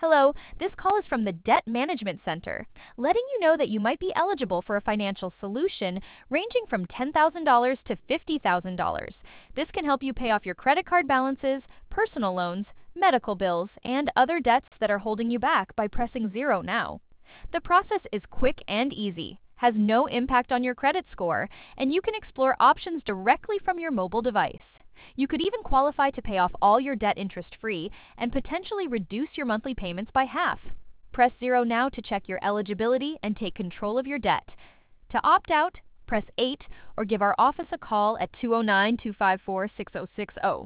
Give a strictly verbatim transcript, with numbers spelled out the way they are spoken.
Hello, this call is from the Debt Management Center, letting you know that you might be eligible for a financial solution ranging from ten thousand dollars to fifty thousand dollars. This can help you pay off your credit card balances, personal loans, medical bills, and other debts that are holding you back by pressing zero now. The process is quick and easy, has no impact on your credit score, and you can explore options directly from your mobile device. You could even qualify to pay off all your debt interest-free and potentially reduce your monthly payments by half. Press zero now to check your eligibility and take control of your debt. To opt out, press eight or give our office a call at two oh nine, two five four, six oh six oh.